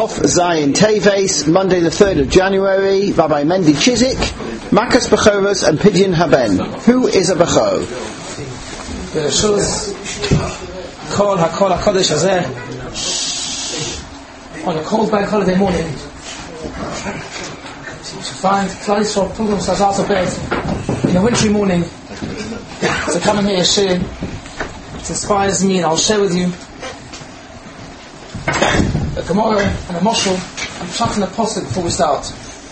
Hof Zion Teves, Monday the 3rd of January, Rabbi Mendy Chizik, Makas Bechoros and Pidyon Haben. Who is a Becho? Kol HaKodesh Hazeh on a cold bank holiday morning. You should find Klal Yisrael pulling themselves out of bed in a wintry morning to come and hear a shir. It inspires me, and I'll share with you a Gemara and a Moshel and chucking a posuk before we start.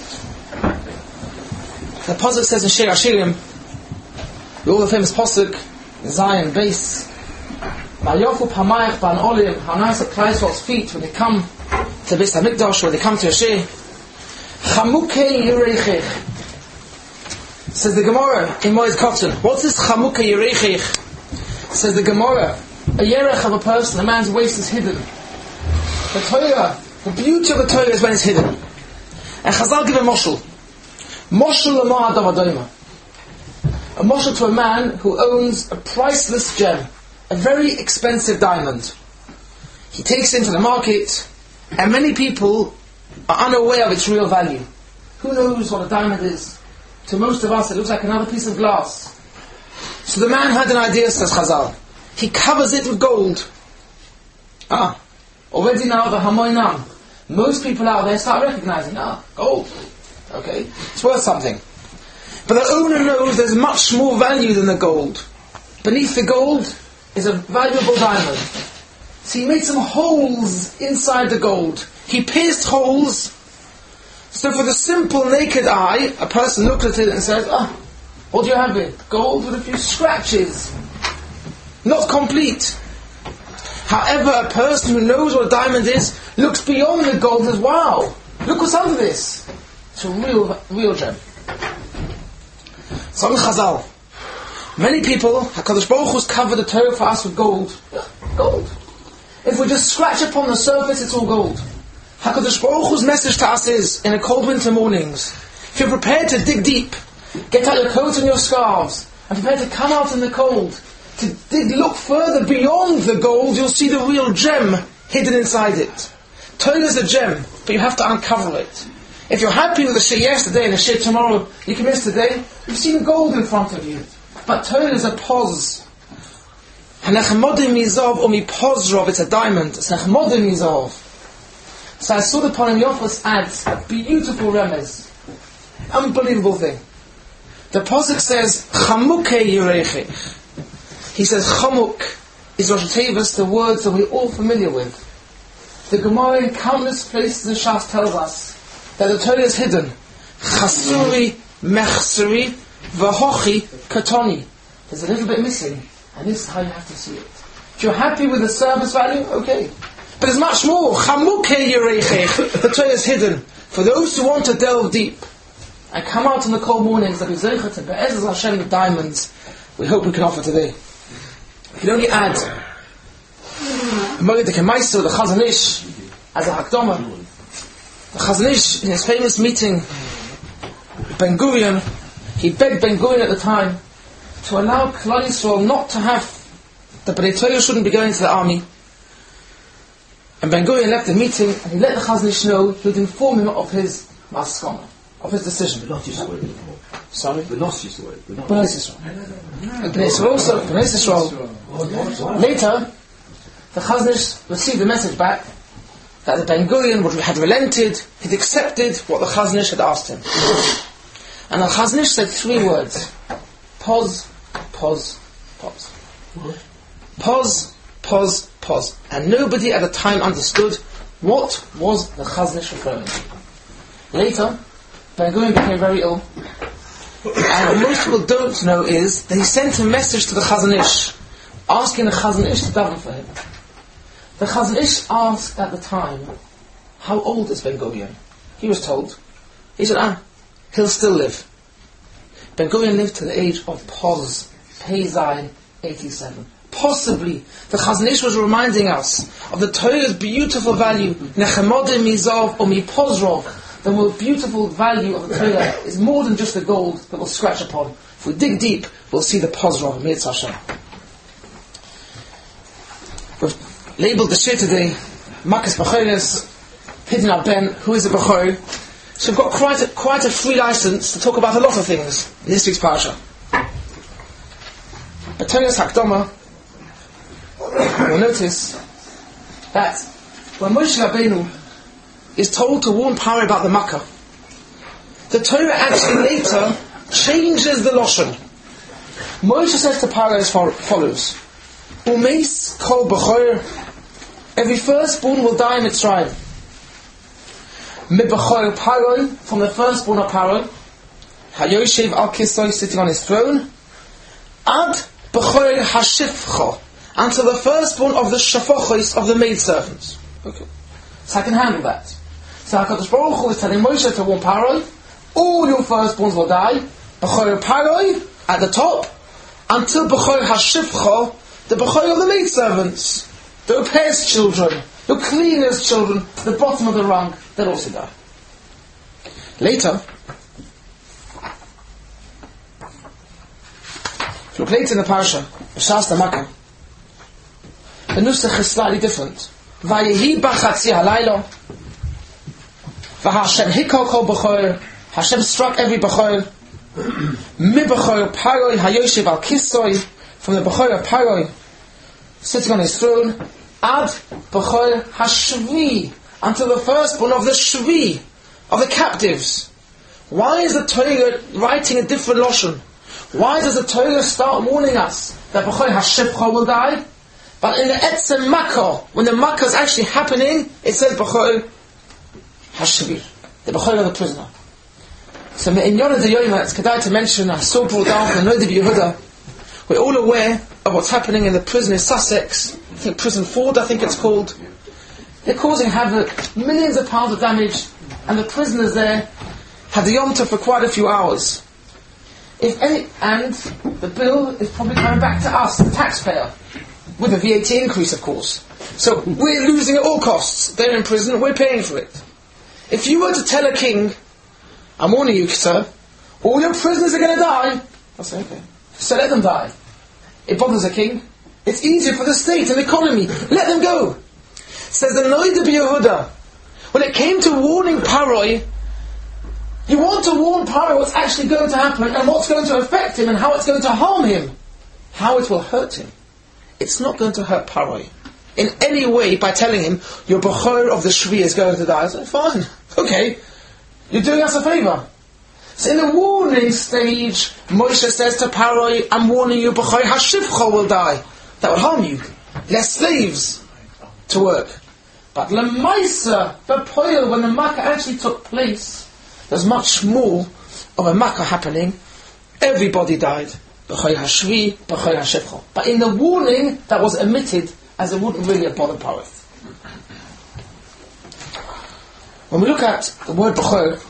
The posuk says in Shir Hashirim, all the famous posuk, Zion base, Mayofu Pamayach Ban Olim, how nice are Klal Yisrael's feet when they come to Beis HaMikdash, when they come to a shir. Chamukei Yerechich, says the Gemara in Moed Katan. What's this Chamukei Yerechich? Says the Gemara, a yerech of a person, a man's waist is hidden. The Torah, the beauty of the Torah is when it's hidden. And Chazal give a moshel. Moshel l'ma adam adoima. A moshel to a man who owns a priceless gem, a very expensive diamond. He takes it into the market, and many people are unaware of its real value. Who knows what a diamond is? To most of us, it looks like another piece of glass. So the man had an idea, says Chazal. He covers it with gold. Already now the Hamoinam. Most people out there start recognizing, gold. Okay, it's worth something. But the owner knows there's much more value than the gold. Beneath the gold is a valuable diamond. So he made some holes inside the gold. He pierced holes. So for the simple naked eye, a person looks at it and says, what do you have here? Gold with a few scratches. Not complete. However, a person who knows what a diamond is looks beyond the gold and says, wow, look what's under this. It's a real gem. So in Chazal, many people, HaKadosh Baruch Hu's covered the Torah for us with gold. Gold. If we just scratch upon the surface, it's all gold. HaKadosh Baruch Hu's message to us is, in a cold winter mornings, if you're prepared to dig deep, get out your coats and your scarves, and prepare to come out in the cold, to look further beyond the gold, you'll see the real gem hidden inside it. Torah is a gem, but you have to uncover it. If you're happy with the shir yesterday and the shir tomorrow, you can miss today, you've seen gold in front of you. But Torah is a pause. Hanechmodim mizov omi pozrov, it's a diamond. It's nechmodim mizov. So I saw the Panim Yofos adds a beautiful remez. Unbelievable thing. The posuk says, Chamukei Yerechich. He says, Chamuk is Rosh Tevis, the words that we're all familiar with. The Gemara in countless places in Shas tells us that the Torah is hidden. Chasuri, Mechsuri, Vahochi, Katoni. There's a little bit missing, and this is how you have to see it. If you're happy with the surface value, okay. But there's much more. Chamukei Yerechich. The Torah is hidden. For those who want to delve deep and come out in the cold mornings that we zeicha to Be'ezus Hashem with diamonds, we hope we can offer today. You can only add Moed Kemaiso, the Chazon Ish, as a Hakdama. The Chazon Ish, in his famous meeting with Ben Gurion, he begged Ben Gurion at the time to allow Klal Yisrael not to have, the Bnei Torah shouldn't be going to the army. And Ben Gurion left the meeting and he let the Chazon Ish know, he would inform him of his maskana, of his decision. Sorry? B'nos Yisrael. B'nos Yisrael also. B'nos Yisrael. Later, the Chazon Ish received the message back that the Ben Gurion had relented, he'd accepted what the Chazon Ish had asked him. And the Chazon Ish said 3 words. Pause, pause, pause. Pause, pause, pause. And nobody at the time understood what was the Chazon Ish referring to. Later, Ben Gurion became very ill. And what most people don't know is that he sent a message to the Chazon Ish, asking the Chazon Ish to daven for him. The Chazon Ish asked at the time, how old is Ben Gurion? He was told. He said, he'll still live. Ben Gurion lived to the age of Pez Zayin 87. Possibly, the Chazon Ish was reminding us of the Torah's beautiful value, Nechmodim mizov omi pozrov. The most beautiful value of the Torah is more than just the gold that we'll scratch upon. If we dig deep, we'll see the pozrov of Mitzvah Hashem. We've labeled the shir today, Makas Bechoros, Pidyon Ben, who is a Bechor. So we've got quite a free license to talk about a lot of things in this week's parasha. But Tonius Hakdama, you'll notice that when Moshe Rabbeinu is told to warn Paro about the Makkah, the Torah actually later changes the Lashon. Moshe says to Paro as follows: Umeis kol b'chor, every firstborn will die in Mitzrayim. Mib'chor Paro, from the firstborn of Paro, Hayoshev al Kisoi, sitting on his throne, Ad b'chor hashifcha, until the firstborn of the shafachos, of the maidservants. Okay, so I can handle that. So HaKadosh Baruch Hu is telling Moshe to warn Paro, all your firstborns will die, b'chor Paro at the top, until b'chor hashifcha, the b'chor of the maidservants, the au pair's children, the cleaner's children, the bottom of the rung, they'll also die. Later, if you look later in the parasha, Shas Makkah, the nusach is slightly different. Vayehi b'chatzi halaylo, v'Hashem hikol kol b'chor, Hashem struck every b'chor, mi b'chor Paroi hayoshev al kisoi, from the b'chor of Paroi, sitting on his throne, ad b'chor hashvi, until the firstborn of the shvi, of the captives. Why is the Torah writing a different lashon? Why does the Torah start warning us that b'chor hashivcha will die? But in the etzem makkah, when the makkah is actually happening, it says b'chor hashvi, the b'chor of the prisoner. So in Yonah de Yoima, it's kedai to mention, I saw brought down from the Noda B'Yehuda, we're all aware of what's happening in the prison in Sussex. I think Prison Ford, I think it's called. They're causing havoc, millions of pounds of damage, and the prisoners there had the Yom Tov for quite a few hours. And the bill is probably coming back to us, the taxpayer, with a VAT increase, of course. So we're losing at all costs. They're in prison, we're paying for it. If you were to tell a king, I'm warning you, sir, all your prisoners are going to die, I'll say, okay, so let them die. It bothers a king. It's easier for the state and the economy. Let them go. Says the Noda B'Yehuda, when it came to warning Paroi, you want to warn Paro what's actually going to happen and what's going to affect him and how it's going to harm him. How it will hurt him. It's not going to hurt Paroi in any way by telling him, your b'chor of the shvi is going to die. I said, fine, okay, you're doing us a favour. So in the warning stage, Moshe says to Paroi, I'm warning you, b'chor hashivcha will die. That would harm you. Less slaves to work. But Lemaisa, B'Poil, when the Makkah actually took place, there's much more of a Makkah happening. Everybody died. B'chor hashvi, b'chor hashivcha. But in the warning, that was omitted, as it wouldn't really have bothered Paroi. When we look at the word b'chor,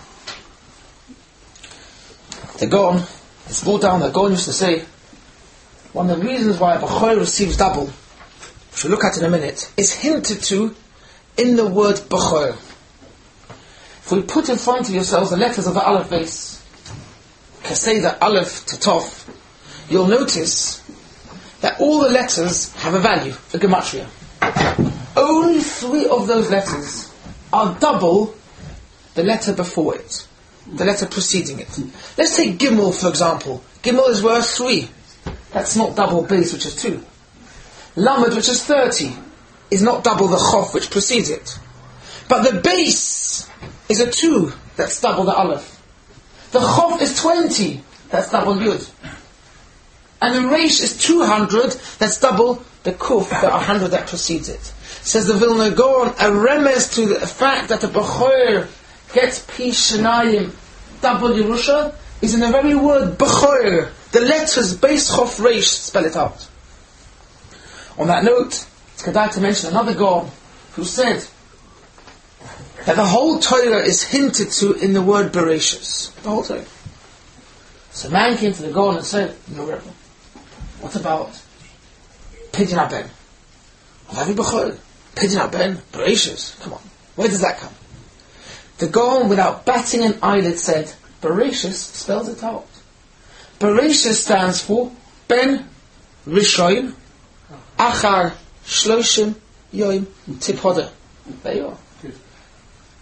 the Gaon, it's brought down, the Gaon used to say, one of the reasons why a b'chor receives double, which we'll look at in a minute, is hinted to in the word b'chor. If we put in front of yourselves the letters of the Aleph base, Kaseda, Aleph to Tov, you'll notice that all the letters have a value, a gematria. Only 3 of those letters are double the letter before it, the letter preceding it. Let's take Gimel, for example. Gimel is worth 3. That's not double base, which is 2. Lamed, which is 30, is not double the Chof, which precedes it. But the base is a 2, that's double the Aleph. The Chof is 20, that's double Yud. And the Reish is 200, that's double the Kuf, the 100 that precedes it. Says the Vilna Gaon, a remes to the fact that the B'chor gets Pi Shenayim, double Yerusha, is in the very word B'chor. The letters base Chof Reish spell it out. On that note, it's kedai to mention another Gaon who said that the whole Torah is hinted to in the word Bereshis. The whole Torah. So a man came to the Gaon and said, no Rebbe, what about Pidyon HaBen? Avi B'chor, Pidyon HaBen, Bereshis. Come on, where does that come? The Gaon, without batting an eyelid, said, Bereshis spells it out. Bereshis stands for Ben Rishon Achar Shloshim Yom Tipoda. There you are.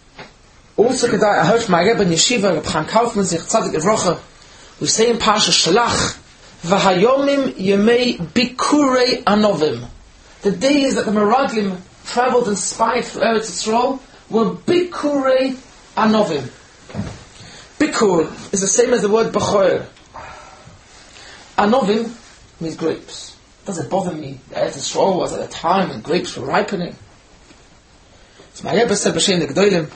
Also, I heard my Rebbe in Yeshiva, Reb Chaim Kaufman, Zich Tzadik Evrocha, we say in Parsha Shalach, V'hayomim yemei bikurei anovim. The days that the Meraglim traveled and spied through Eretz Yisrael were bikurei anovim. Bikur is the same as the word bachor. Anovim means grapes. Does it bother me that Eretz Yisrael was at a time when grapes were ripening? So my Rebbe said b'shem the Gdolim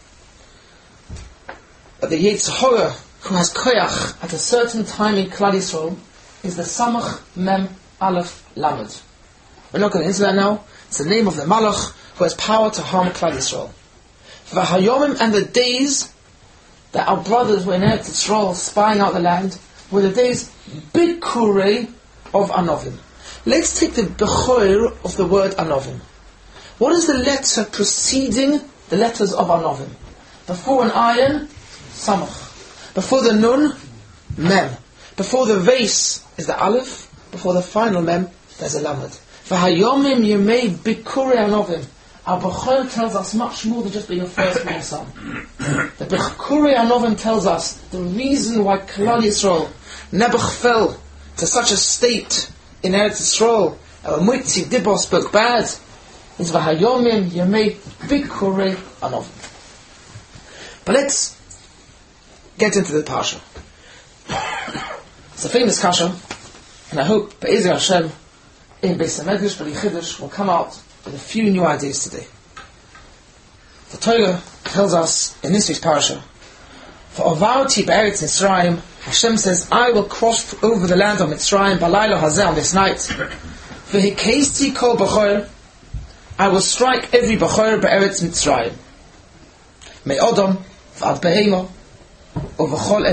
that the Yetzer Hara who has koyach at a certain time in Klal Yisrael is the Samach Mem Aleph Lamed. We're not going into that now. It's the name of the Malach who has power to harm Klal Yisrael. V'hayomim, and the days that our brothers were in Eretz Yisrael spying out the land were the days Bikurei of Anovim. Let's take the Bechor of the word Anovim. What is the letter preceding the letters of Anovim? Before an ayin, Samach. Before the nun, mem. Before the vase is the aleph. Before the final mem, there's a lamed. V'hayomim yemei bikurei anovim. Our Bechor tells us much more than just being a firstborn son. The bikurei anovim tells us the reason why Klal Yisrael, Nebuch fell to such a state in Eretz Yisrael, and when Moitzi Dibor spoke bad, is v'hayomim yemei bikurei anovim. But let's get into the Parsha. It's a famous Kasha, and I hope Be'ezer Hashem in Beis HaMedrash, B'li Chiddush, will come out with a few new ideas today. The Torah tells us in this week's Parsha, for Ovarti Be'eretz Mitzrayim, Hashem says, I will cross over the land of Mitzrayim, Balayla Hazeh, on this night. V'hikeisti kol B'chor, I will strike every B'chor Be'eretz Mitzrayim. Me'odom v'ad Behemo, I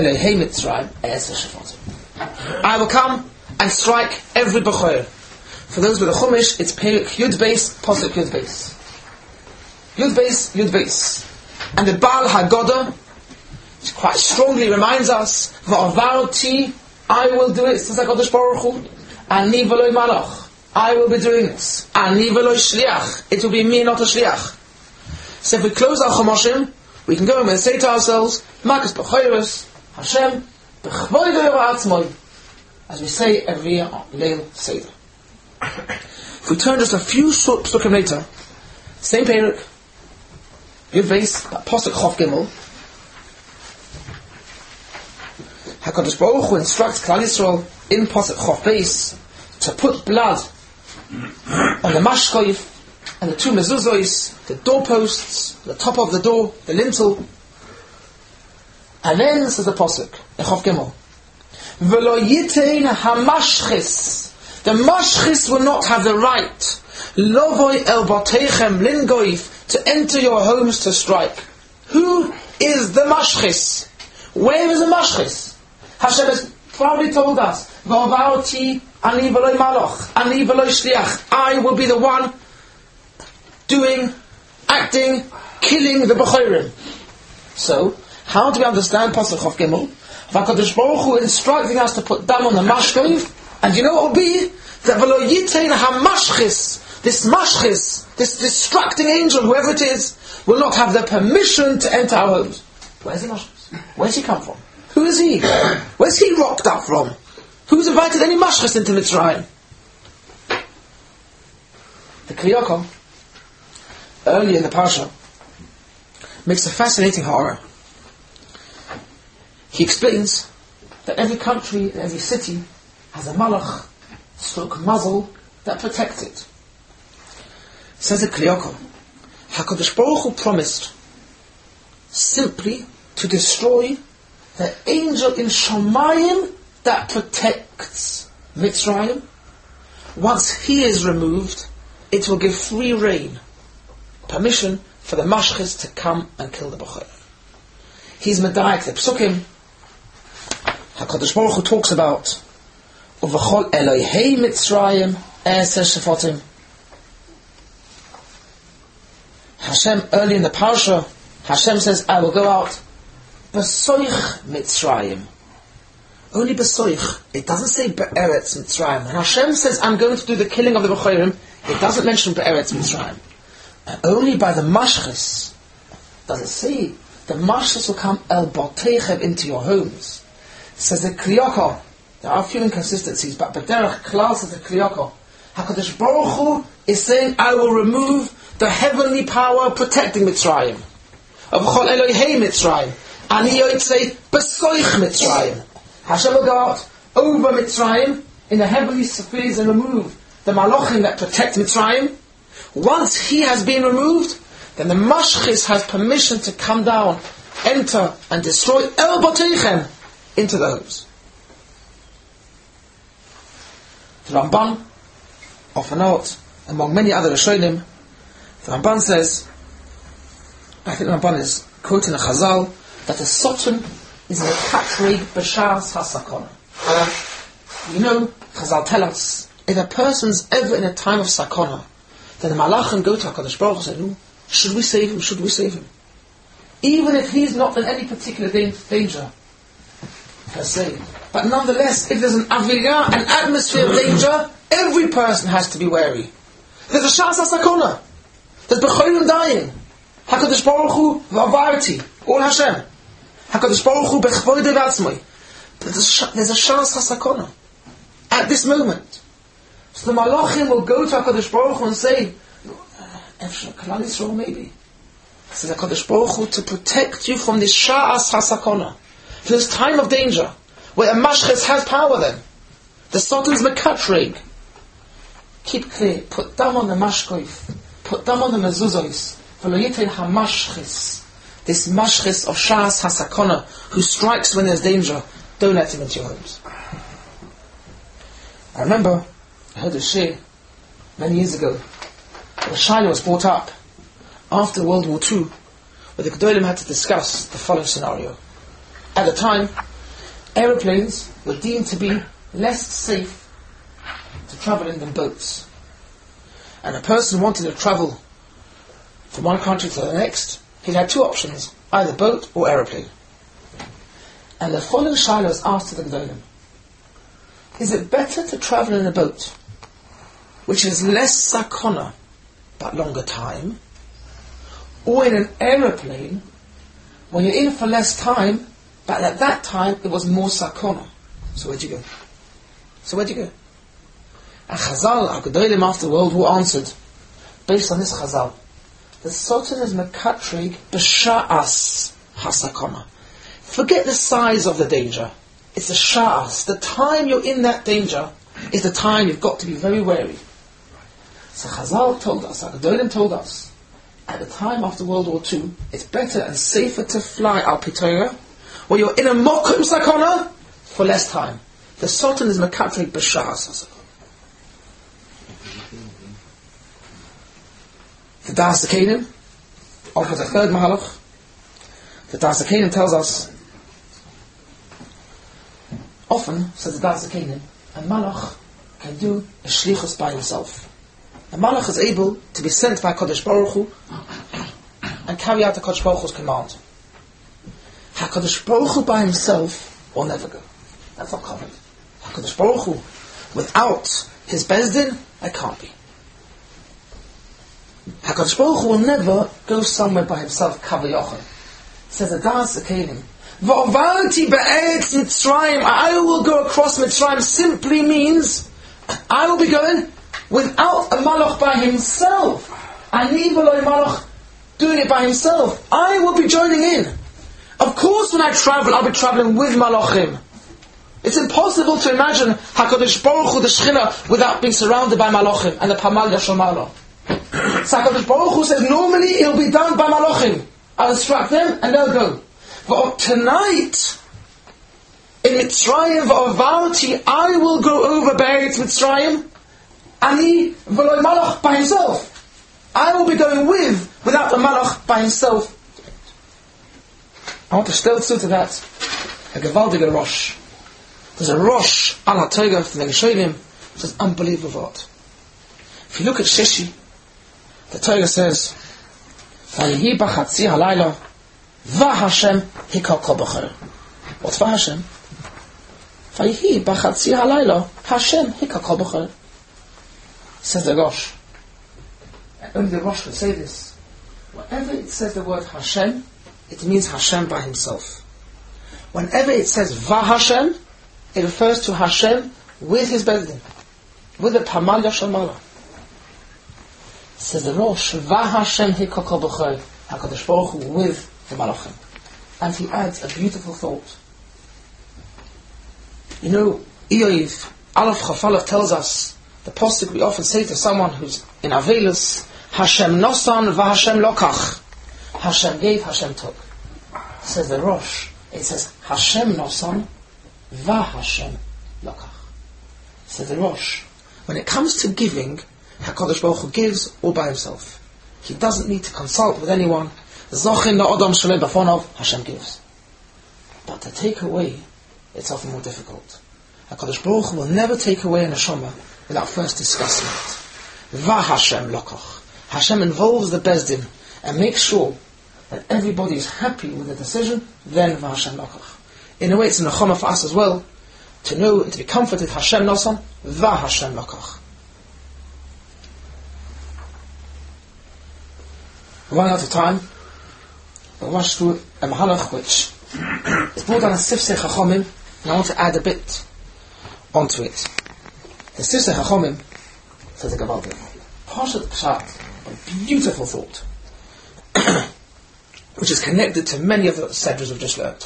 will come and strike every Bechor. For those with the Chumash, it's Perik Yud Beis, Posuk Yud Beis. Yud Beis, Yud Beis. And the Baal HaGodah quite strongly reminds us, V'avarti, I will do it, says HaKadosh Baruch Hu. Ani v'loi malach, I will be doing this. Ani v'loi shliach, it will be me, not a shliach. So if we close our Chumashim, we can go and say to ourselves, Makas B'choros, Hashem, B'chvoido Yava'atzmoi, as we say every year on Leil Seder. If we turn just a few short psukim later, same Perik, Yud Beis, Posuk Chof Gimel, HaKadosh Baruch Hu instructs Klal Yisrael in Posuk Chof Beis to put blood on the mashkoif and the two mezuzos, the doorposts, the top of the door, the lintel. And then says the Posuk, Chof Gimel, V'lo yitein hamashchis, the mashchis will not have the right, lovoi el batechem lingoif, to enter your homes to strike. Who is the mashchis? Where is the mashchis? Hashem has probably told us, V'avarti ani v'loi malach, ani v'loi shliach, I will be the one doing, acting, killing the Bechorim. So, how do we understand Pasuk Chof Gimel? HaKadosh Baruch Hu instructing us to put dam on the mashkoif, and you know what will be? That v'lo yitein hamashchis, this mashchis, this distracting angel, whoever it is, will not have the permission to enter our homes. Where's the mashchis? Where's he come from? Who is he? Where's he rocked up from? Who's invited any mashchis into Mitzrayim? The Kli Yakov, early in the Parsha, makes a fascinating horror. He explains that every country, every city has a malach, stroke muzzle, that protects it. Says the Kli Yakov, HaKadosh Baruch Hu promised simply to destroy the angel in Shamayim that protects Mitzrayim. Once he is removed, it will give free rein, permission for the mashchis to come and kill the Bechor. He's medayek the psukim. HaKadosh Baruch Hu talks about Uvachol Elohei Mitzrayim Eser Shefotim. Hashem, early in the Parsha, Hashem says, I will go out B'soich Mitzrayim. Only B'soich. It doesn't say Be'eretz Mitzrayim. When Hashem says, I'm going to do the killing of the Bechorim, it doesn't mention Be'eretz Mitzrayim. And only by the mashchis does it say the Mashchis will come el Baltechem into your homes. Says the Kliyoko, there are a few inconsistencies, but B'derech Klal says the Kliyoko, HaKadosh Baruch Hu is saying, I will remove the heavenly power protecting Mitzrayim. Of Chol Elohei Mitzrayim. And he would say, Besoich Mitzrayim. Hashem will go out over Mitzrayim in the heavenly spheres and remove the Malachim that protect Mitzrayim. Once he has been removed, then the Mashchis has permission to come down, enter and destroy El Batechem into the homes. The Ramban, of a note, among many other Rishonim, the Ramban says, I think the Ramban is quoting a Chazal, that the Satan is a Katrig B'Shas HaSakona. You know, Chazal tell us, if a person's ever in a time of Sakona, then the Malachim go to HaKadosh Baruch Hu and say, should we save him? Should we save him? Even if he's not in any particular danger, per se. But nonetheless, if there's an avirah, an atmosphere of danger, every person has to be wary. There's a Shas HaSakona. There's B'cholim dying. HaKadosh Baruch Hu v'avarti. All Hashem. HaKadosh Baruch Hu b'chvoidei v'atzmoi. There's a Shas HaSakona. At this moment. So the Malachim will go to HaKadosh Baruch Hu and say, Klal Yisrael maybe. Says HaKadosh Baruch Hu to protect you from this Sha'as HaSakona. For this time of danger, where a Mashchis has power then. The Satan's Mekatrig. Keep clear, put down on the Mashkoif, put down on the Mezuzos, V'lo yitein HaMashchis. This Mashchis of Sha'as HaSakona, who strikes when there's danger, don't let him into your homes. I remember, I heard a shir many years ago, where Shiloh was brought up after World War II, where the Gedolim had to discuss the following scenario. At the time, aeroplanes were deemed to be less safe to travel in than boats. And a person wanted to travel from one country to the next, he had two options, either boat or aeroplane. And the following Shiloh was asked to the Gedolim, is it better to travel in a boat, which is less sakona, but longer time, or in an aeroplane, when you're in for less time, but at that time it was more sakona? So where'd you go? And Chazal, our Gedolim after World War answered, based on this Chazal, the Satan is Mekatrig B'Sha'as HaSakona. Forget the size of the danger. It's the Sha'as. The time you're in that danger is the time you've got to be very wary. So Chazal told us, our Gedolim told us, at the time after World War II, it's better and safer to fly al Pitorah, where you're in a Mokum Sakona, for less time. The Sultan is Mekatrig B'Sha'as. The Das Kenim offers a third Mahalach. The Das Kenim tells us, often, says the Das Kenim, a Malach can do a Shlichus by himself. A Malach is able to be sent by HaKadosh Baruch Hu and carry out the HaKadosh Baruch Hu's command. HaKadosh Baruch Hu by himself will never go. That's not covered. HaKadosh Baruch Hu, without his Bezdin, I can't be. HaKadosh Baruch Hu will never go somewhere by himself, Kav Yochel. Says the Das Kenim, V'ovalti be'eretz Mitzrayim, I will go across Mitzrayim, simply means, I will be going without a Malach by himself. Ani v'lo Malach doing it by himself. I will be joining in. Of course when I travel, I'll be traveling with Malachim. It's impossible to imagine HaKadosh Baruch Hu, the Shechina, without being surrounded by Malachim and the Pamal Yashomalo. So HaKadosh Baruch Hu says, normally it'll be done by Malachim. I'll instruct them and they'll go. But tonight, in Mitzrayim, V'ovalti, I will go over Be'eretz Mitzrayim, Ani v'lo Malach by himself. I will be going without a Malach by himself. I want to still to that a gewaltige Rosh. There's a Rosh al HaTorah from the Rishonim, which is unbelievable. If you look at Shishi, the Torah says, Vayehi b'chatzi halayla, v'Hashem hikal kol b'cher. What's v'Hashem? Vayehi b'chatzi halayla, Hashem hikal kol b'cher. Says the Rosh. And only the Rosh could say this. Whenever it says the word Hashem, it means Hashem by Himself. Whenever it says Va Hashem, it refers to Hashem with His Bezdin, with the Pamalya Shalmala. Says the Rosh, Va Hashem Hikakol B'choi, HaKadosh Baruch Hu with the Malachim. And he adds a beautiful thought. You know, Iyov, Aleph Chafalef tells us, the posuk we often say to someone who's in Avelus, Hashem Nosan Va Hashem Lokach. Hashem gave, Hashem took. Says the Rosh, it says Hashem Nosan Va Hashem Lokach. Says the Rosh, when it comes to giving, HaKadosh Baruch Hu gives all by Himself. He doesn't need to consult with anyone. Zochin la'odam shalei b'fonov, Hashem gives. But to take away, it's often more difficult. HaKadosh Baruch Hu will never take away a neshama without first discussing it. Va Hashem lokach. Hashem involves the Bezdin and makes sure that everybody is happy with the decision, then Va Hashem lokach. In a way, it's a nechama for us as well, to know and to be comforted, Hashem nosan, Va Hashem lokach. We're running out of time. We'll rush through a mahalach which is brought down a Sifsei Chachomim, and I want to add a bit onto it. The Sifsei Chachomim says a Gavaldik. Parshat Pshat, a beautiful thought, which is connected to many of the sedras we've just learned.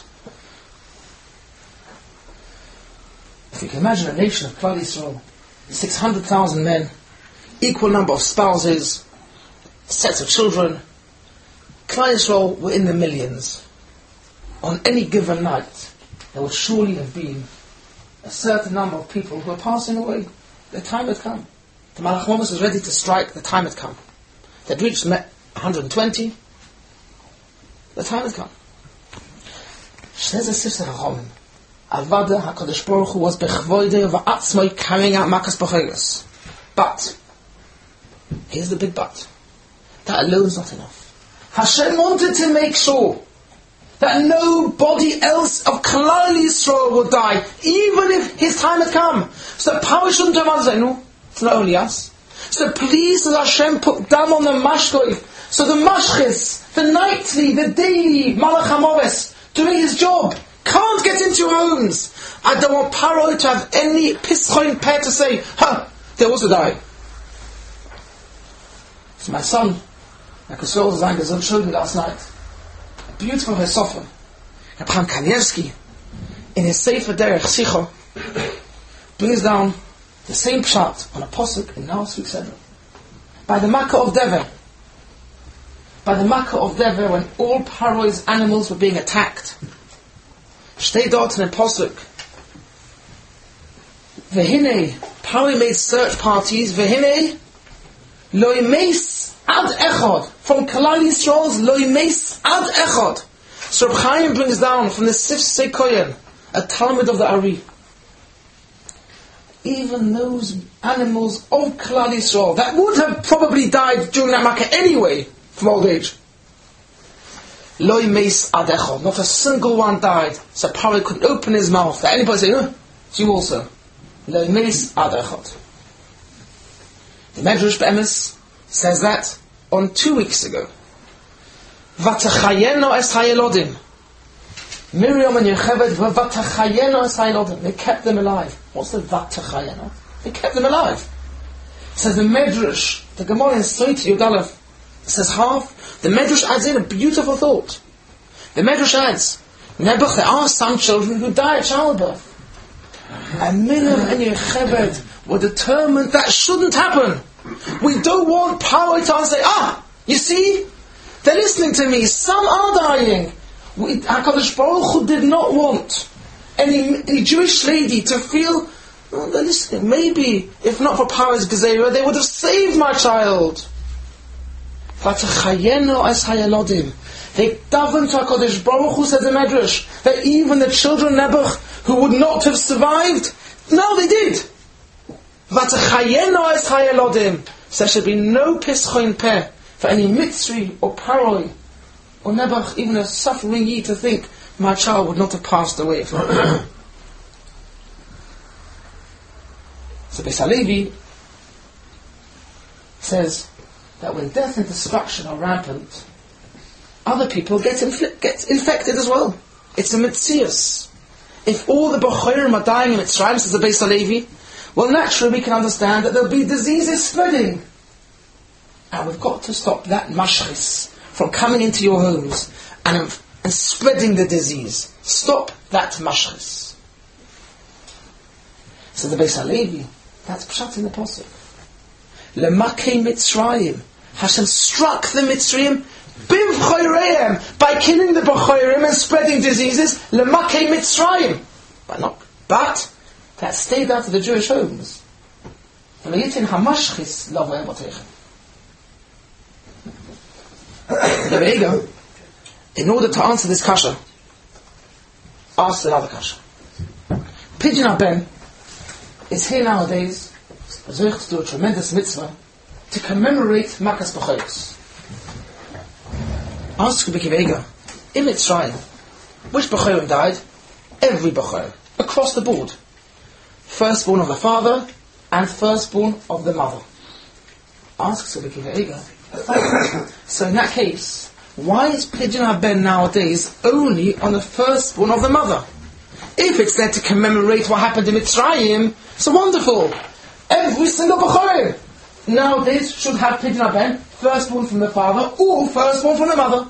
If you can imagine a nation of Klal Yisrael, 600,000 men, equal number of spouses, sets of children, Klal Yisrael were in the millions. On any given night, there would surely have been a certain number of people who were passing away. The time had come. The Malach Momus was ready to strike. The time had come. They'd reached 120. The time had come. Says the Sifsei Chachomim, Avada HaKadosh Baruch Hu was bechvoide va'atzmoi carrying out Makas B'chayos. But, here's the big but. That alone is not enough. Hashem wanted to make sure that nobody else of Klal Yisrael would die, even if his time had come. So power shouldn't have answered, no, it's not only us. So please, as Hashem put down on the mashkoif, so the mashchis, the nightly, the daily, Malach HaMoves, doing his job, can't get into your homes. I don't want Paro to have any pischoin peh to say, they also died. So my son, like a soul Zangerzon showed me last night, a beautiful Hesofer, Abraham Kanievsky, in his Sefer Derech Sicho, brings down the same pshat on a posuk in Naos Sedra. By the Makkah of Dever, when all Paro's animals were being attacked, stay dort in a posuk. Vehine, Paro made search parties. Vehine, loy meis ad echad, from Klal Yisrael's loy meis ad echad. So Reb Chaim brings down from the Sifsei Kohen, a Talmud of the Ari. Even those animals of Klal Yisrael that would have probably died during that Makkah anyway from old age. Loy meis ad echad, not a single one died. So Paro couldn't open his mouth. That anybody say, it's you also. Loy meis ad echad. The Medrash Be'emes says that on 2 weeks ago. Vatachayeno es hayelodim. Miriam and Yocheved were vatachayeno es hayelodim. They kept them alive. What's the vatachayeno? They kept them alive. Says the Medrash, the Gemara in Soiti Yudalev, says half. The Medrash adds in a beautiful thought. The Medrash adds, Nebuch, there are some children who die at childbirth. And Miriam and Yocheved were determined that shouldn't happen. We don't want Paro to say, you see, they're listening to me, some are dying. HaKadosh Baruch Hu did not want any Jewish lady to feel, they're listening. Maybe, if not for Paro's Gezerah, they would have saved my child. Vatachayeno es hayelodim. They davened to HaKadosh Baruch Hu, says the Medrash, that even the children Nebuch who would not have survived, no, they did. Vatachayeno es hayelodim. So there should be no pischoin peh for any Mitzri or Paroi or Nebuch, even a suffering Yid, to think my child would not have passed away from me. So Beis Halevi says that when death and destruction are rampant, other people get infected as well. It's a mitzias. If all the Bochorim are dying in Mitzrayim, says the Beis Halevi, well, naturally we can understand that there'll be diseases spreading. And we've got to stop that mashchis from coming into your homes and spreading the disease. Stop that mashchis. So the Beis Halevi, that's pshat in the pasuk. Lemakei Mitzrayim. Hashem struck the Mitzrayim b'vchoreihem, by killing the Bochorim and spreading diseases. Lemakei Mitzrayim. But that stayed out of the Jewish homes. There you go. In order to answer this kasha, ask another kasha. Pidyon Haben is here nowadays, to do a tremendous mitzvah to commemorate Makas B'choros. Ask Rabbi Akiva Eiger, in Mitzrayim, which Bochorim died? Every Bochor, across the board. Firstborn of the father and firstborn of the mother. Ask Rabbi Akiva Eiger. So in that case, why is Pidyon Haben nowadays only on the firstborn of the mother? If it's there to commemorate what happened in Mitzrayim, so wonderful. Every single Bochor nowadays should have Pidyon Haben, firstborn from the father or firstborn from the mother.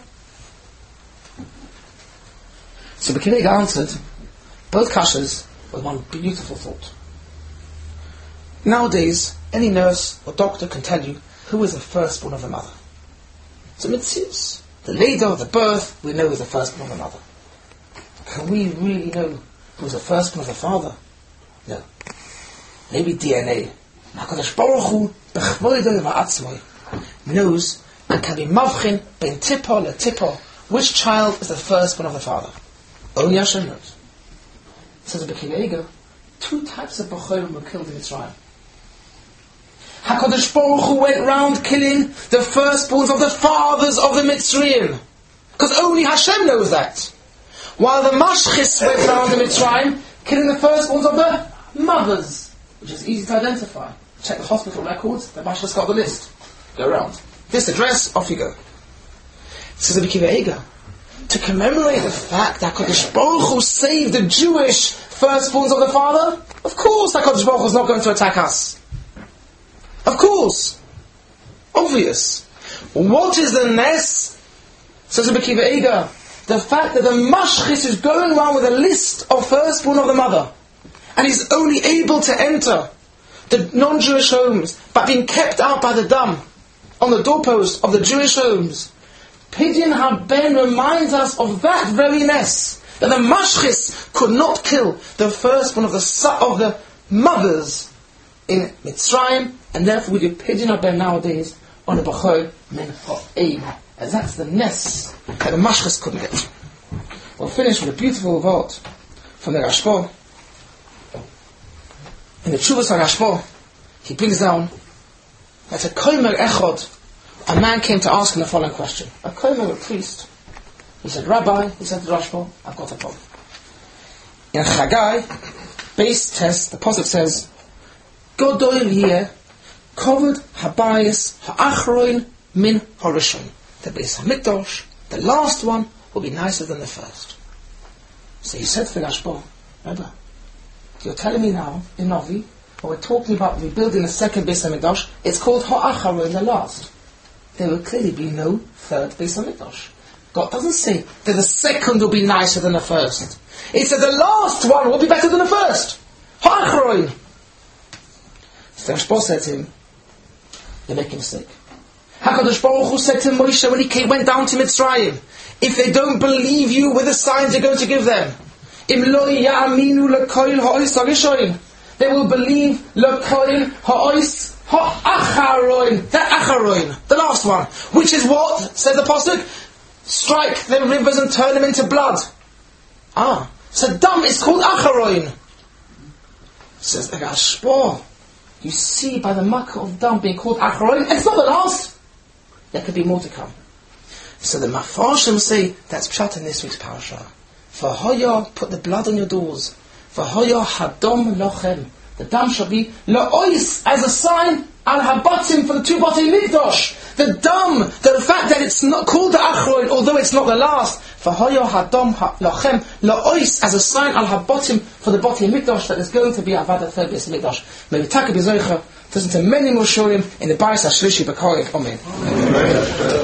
So Rabbi Akiva Eiger answered both kashas with one beautiful thought. Nowadays, any nurse or doctor can tell you who is the firstborn of the mother. So mitzvahs, the later, the birth, we know is the firstborn of the mother. Can we really know who is the firstborn of the father? No. Maybe DNA. HaKadosh Baruch Hu b'chvoidoi v'atzmoi knows and can be mavchin ben tippo le tippo which child is the firstborn of the father. Only Hashem knows. Says Rabbi Akiva Eiger, 2 types of Bochorim were killed in Israel. HaKadosh Baruch Hu went round killing the firstborns of the fathers of the Mitzrayim. Because only Hashem knows that. While the Mashchis went round the Mitzrayim killing the firstborns of the mothers, which is easy to identify. Check the hospital records, the Mashchis got the list. Go around. This address, off you go. Says Rabbi Akiva Eiger, to commemorate the fact that HaKadosh Baruch Hu saved the Jewish firstborns of the father, of course HaKadosh Baruch Hu is not going to attack us. Of course. Obvious. What is the ness? Says Rabbi Akiva Eiger, the fact that the mashchis is going around with a list of firstborn of the mother, and he's only able to enter the non-Jewish homes, but being kept out by the dam on the doorpost of the Jewish homes. Pidyon Haben reminds us of that very ness, that the mashchis could not kill the firstborn of the mothers in Mitzrayim, and therefore we do Pidyon Haben nowadays on the Bachor min ha'eim, as that's the ness that the mashchis couldn't get. We'll finish with a beautiful vote from the Rashba. In the Tshuvas HaRashba, he brings down that a komer echod, a man came to ask him the following question. A komer, a priest, he said, Rabbi, he said to Rashba, I've got a problem. In Chagai, base test, the pasuk says, Godoil here, covered habayis ha'achroin min harishon. The Beis HaMikdash, the last one, will be nicer than the first. So he said to Rashba, Rabbi, you're telling me now, in Novi, when we're talking about rebuilding the second Beis HaMikdash, it's called ha'achroin, the last. There will clearly be no third Beis HaMikdash. God doesn't say that the second will be nicer than the first. It said the last one will be better than the first. Ha'achroin. So Rashba said to him, you're making a mistake. HaKadosh Baruch Hu said to Moshe when he went down to Mitzrayim, if they don't believe you with the signs you're going to give them, Im lo ya'aminu lekoil ha'ois ha'rishoin, they will believe lekoil ha'ois ha'acharoin, the acharoin, the last one, which is what, says the pasuk, strike the rivers and turn them into blood. So dam is called acharoin. Says the Rashba, you see by the makkah of dam being called acharoin, it's not the last. There could be more to come. So the Mafarshim say that's pshat in this week's parasha. For hoya, put the blood on your doors. For hoya hadom lochem, the dam shall be la'ois, as a sign al habatim for the two Batei Mikdash. The dam, the fact that it's not called the Achroin, although it's not the last. For Hoyo Hadam Lachem La'ois, as a sign al habatim for the Batei Mikdash that is going to be Avad the third Beis Mikdash. May we take a bizoicha, listen to many more shurim in the Bais HaShlishi B'Korig. Amen.